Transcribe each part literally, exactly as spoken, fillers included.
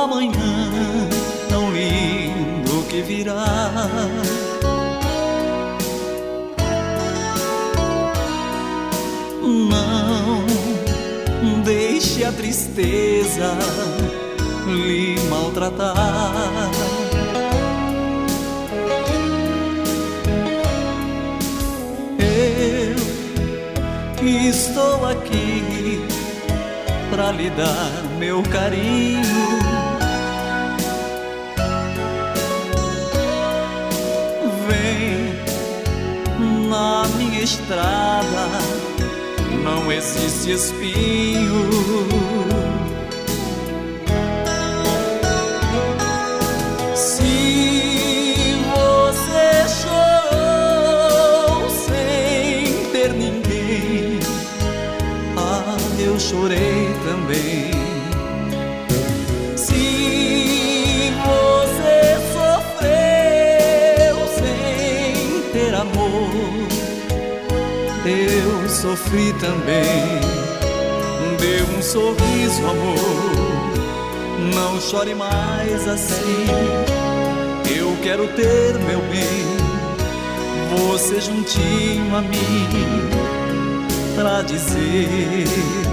amanhã tão lindo que virá. Não deixe a tristeza lhe maltratar. Eu estou aqui pra lhe dar meu carinho. Vem na minha estrada, não existe espinho. Se você chorou sem ter ninguém, ah, eu chorei também. Se você sofreu sem ter amor, eu sofri também. Dê um sorriso, amor, não chore mais assim. Eu quero ter, meu bem, você juntinho a mim, pra dizer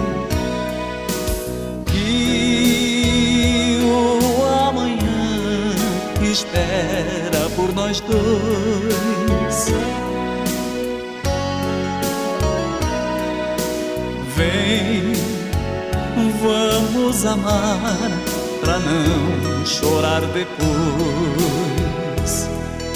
que o amanhã espera por nós dois. Vem, vamos amar pra não chorar depois.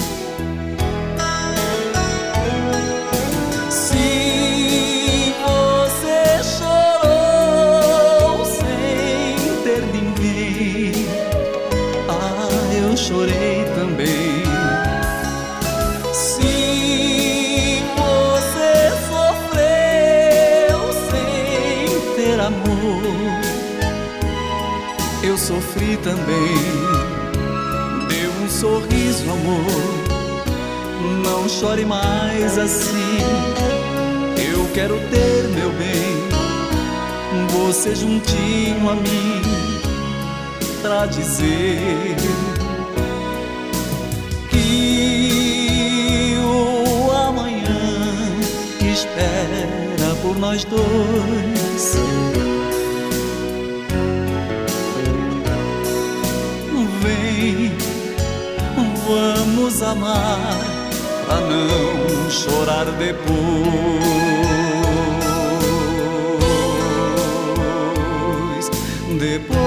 Se você chorou sem ter ninguém, ah, eu chorei também. Se você sofreu sem ter amor, eu sofri também. Dê um sorriso, amor, não chore mais assim. Eu quero ter, meu bem, você juntinho a mim, pra dizer que o amanhã espera por nós dois. Vem, vamos amar pra não chorar depois. Depois